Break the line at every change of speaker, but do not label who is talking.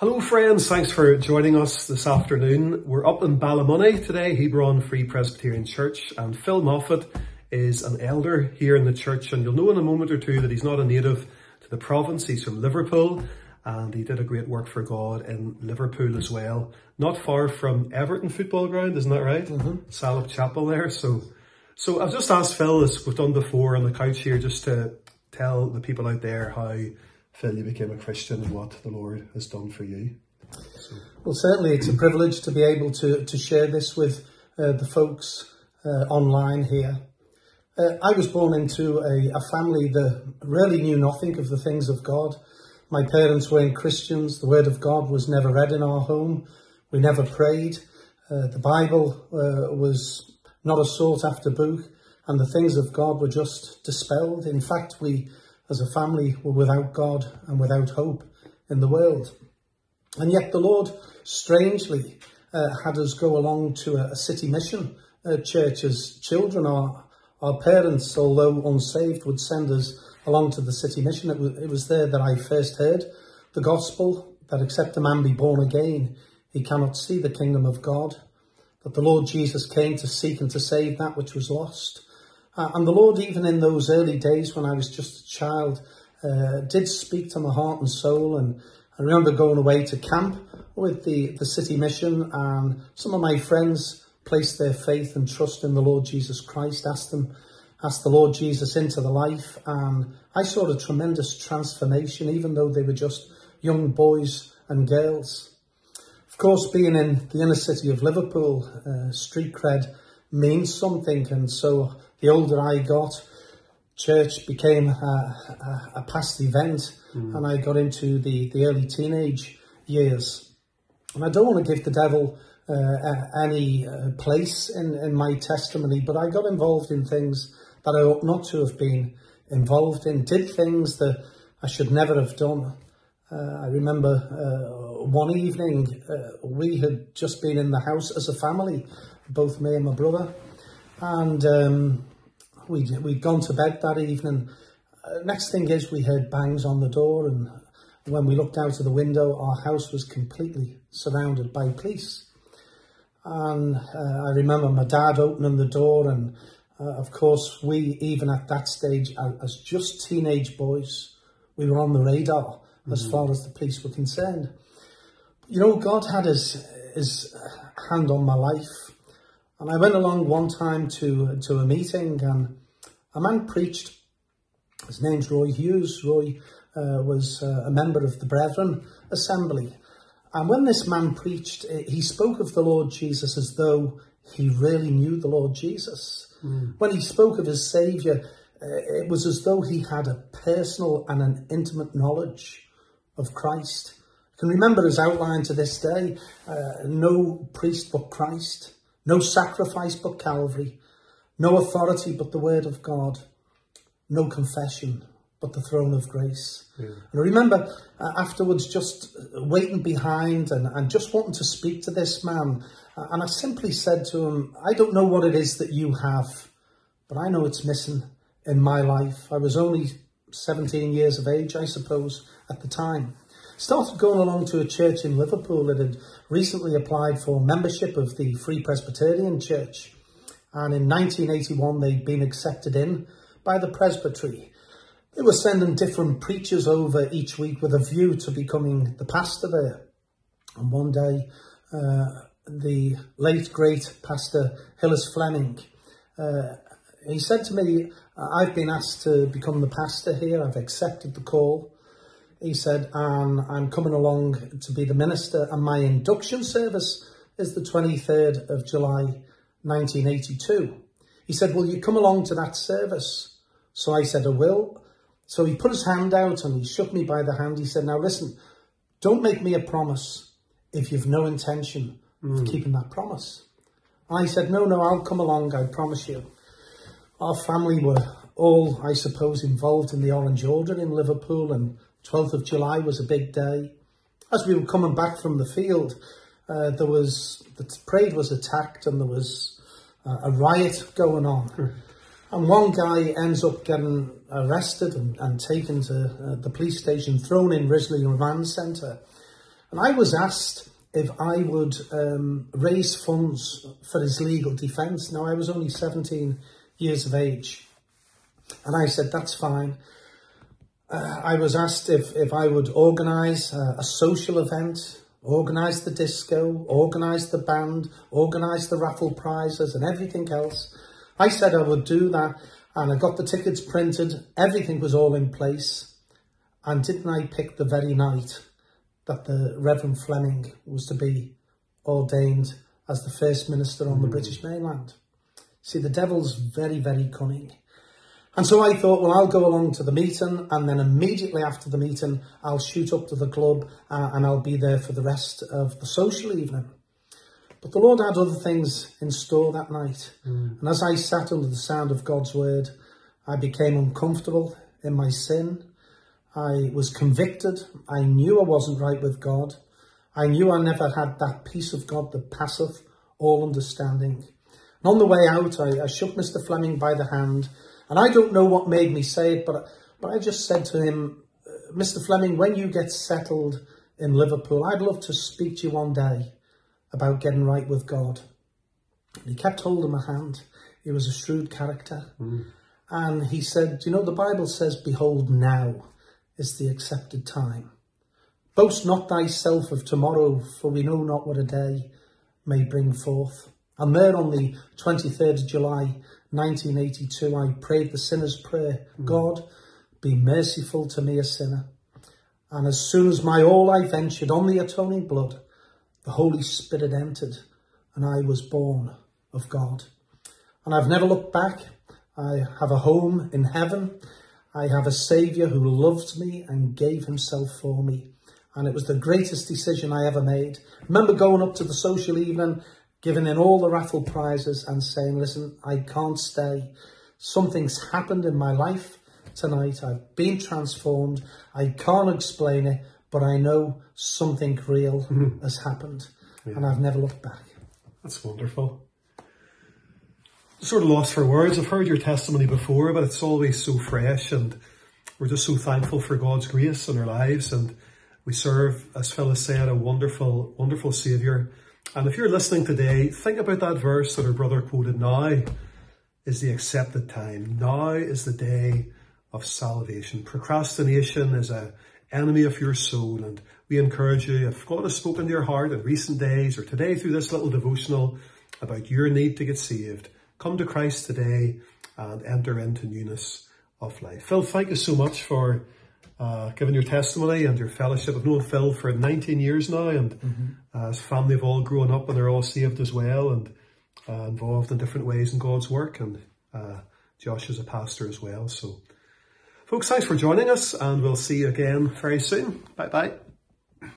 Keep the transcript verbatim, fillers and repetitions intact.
Hello friends, thanks for joining us this afternoon. We're up in Ballymoney today, Hebron Free Presbyterian Church, and Phil Moffat is an elder here in the church, and you'll know in a moment or two that he's not a native to the province. He's from Liverpool, and he did a great work for God in Liverpool as well. Not far from Everton football ground, isn't that right? Mm-hmm. Salop Chapel there. So so I've just asked Phil, as we've done before on the couch here, just to tell the people out there how Phil, you became a Christian and what the Lord has done for you. So.
Well, certainly it's a privilege to be able to, to share this with uh, the folks uh, online here. Uh, I was born into a, a family that really knew nothing of the things of God. My parents weren't Christians. The Word of God was never read in our home. We never prayed. Uh, the Bible uh, was not a sought after book, and the things of God were just dispelled. In fact, we as a family were without God and without hope in the world. And yet the Lord, strangely, uh, had us go along to a, a city mission uh, church as children. Our, our parents, although unsaved, would send us along to the city mission. It was, it was there that I first heard the gospel, that except a man be born again, he cannot see the kingdom of God, that the Lord Jesus came to seek and to save that which was lost. Uh, and the Lord, even in those early days when I was just a child, uh, did speak to my heart and soul. And I remember going away to camp with the, the city mission, and some of my friends placed their faith and trust in the Lord Jesus Christ, asked them, asked the Lord Jesus into the life. And I saw a tremendous transformation, even though they were just young boys and girls. Of course, being in the inner city of Liverpool, uh, street cred means something. And so the older I got, church became a, a, a past event, mm. and I got into the, the early teenage years. And I don't want to give the devil uh, any uh, place in, in my testimony, but I got involved in things that I ought not to have been involved in, did things that I should never have done. Uh, I remember uh, one evening, uh, we had just been in the house as a family, both me and my brother, and um, we'd, we'd gone to bed that evening. Uh, next thing is we heard bangs on the door, and when we looked out of the window, our house was completely surrounded by police. And uh, I remember my dad opening the door, and uh, of course we, even at that stage, as just teenage boys, we were on the radar mm-hmm. as far as the police were concerned. You know, God had his, his hand on my life. And I went along one time to to a meeting, and a man preached. His name's Roy Hughes. Roy uh, was uh, a member of the Brethren Assembly. And when this man preached, he spoke of the Lord Jesus as though he really knew the Lord Jesus. Mm. When he spoke of his Saviour, uh, it was as though he had a personal and an intimate knowledge of Christ. I can remember his outline to this day: uh, no priest but Christ. No sacrifice but Calvary, no authority but the Word of God, no confession but the throne of grace. Yeah. And I remember uh, afterwards just waiting behind and, and just wanting to speak to this man. Uh, and I simply said to him, I don't know what it is that you have, but I know it's missing in my life. I was only seventeen years of age, I suppose, at the time. Started going along to a church in Liverpool that had recently applied for membership of the Free Presbyterian Church. And in nineteen eighty-one, they'd been accepted in by the presbytery. They were sending different preachers over each week with a view to becoming the pastor there. And one day, uh, the late, great Pastor Hillis Fleming, uh, he said to me, I've been asked to become the pastor here. I've accepted the call. He said, and I'm coming along to be the minister, and my induction service is the twenty-third of July, nineteen eighty-two. He said, will you come along to that service? So I said, I will. So he put his hand out and he shook me by the hand. He said, now listen, don't make me a promise if you've no intention mm. of keeping that promise. And I said, no, no, I'll come along, I promise you. Our family were all, I suppose, involved in the Orange Order in Liverpool, and twelfth of July was a big day. As we were coming back from the field, uh, there was the parade was attacked, and there was uh, a riot going on. And one guy ends up getting arrested and, and taken to uh, the police station, thrown in Risley Remand Centre. And I was asked if I would um, raise funds for his legal defence. Now, I was only seventeen years of age. And I said, that's fine. Uh, I was asked if, if I would organise a, a social event, organise the disco, organise the band, organise the raffle prizes and everything else. I said I would do that, and I got the tickets printed. Everything was all in place. And didn't I pick the very night that the Reverend Fleming was to be ordained as the first minister on the mm. British mainland? See, the devil's very, very cunning. And so I thought, well, I'll go along to the meeting, and then immediately after the meeting, I'll shoot up to the club uh, and I'll be there for the rest of the social evening. But the Lord had other things in store that night. Mm. And as I sat under the sound of God's word, I became uncomfortable in my sin. I was convicted. I knew I wasn't right with God. I knew I never had that peace of God that passeth all understanding. And on the way out, I, I shook Mister Fleming by the hand. And I don't know what made me say it, but, but I just said to him, Mister Fleming, when you get settled in Liverpool, I'd love to speak to you one day about getting right with God. And he kept holding my hand. He was a shrewd character. Mm. And he said, you know, the Bible says, behold, now is the accepted time. Boast not thyself of tomorrow, for we know not what a day may bring forth. And there on the twenty-third of July, nineteen eighty-two, I prayed the sinner's prayer. Mm. God, be merciful to me, a sinner. And as soon as my all I ventured on the atoning blood, the Holy Spirit entered and I was born of God. And I've never looked back. I have a home in heaven. I have a Saviour who loved me and gave himself for me. And it was the greatest decision I ever made. Remember going up to the social evening, giving in all the raffle prizes and saying, listen, I can't stay. Something's happened in my life tonight. I've been transformed. I can't explain it, but I know something real mm-hmm. has happened. Yeah. And I've never looked back.
That's wonderful. Sort of lost for words. I've heard your testimony before, but it's always so fresh, and we're just so thankful for God's grace in our lives. And we serve, as Phil has said, a wonderful, wonderful Saviour. And if you're listening today, think about that verse that our brother quoted. Now is the accepted time. Now is the day of salvation. Procrastination is an enemy of your soul. And we encourage you, if God has spoken to your heart in recent days or today through this little devotional about your need to get saved, come to Christ today and enter into newness of life. Phil, thank you so much for Uh, giving your testimony and your fellowship. I've known Phil for nineteen years now, and mm-hmm. uh, his family have all grown up and they're all saved as well, and uh, involved in different ways in God's work. And uh, Josh is a pastor as well. So, folks, thanks for joining us, and we'll see you again very soon. Bye bye.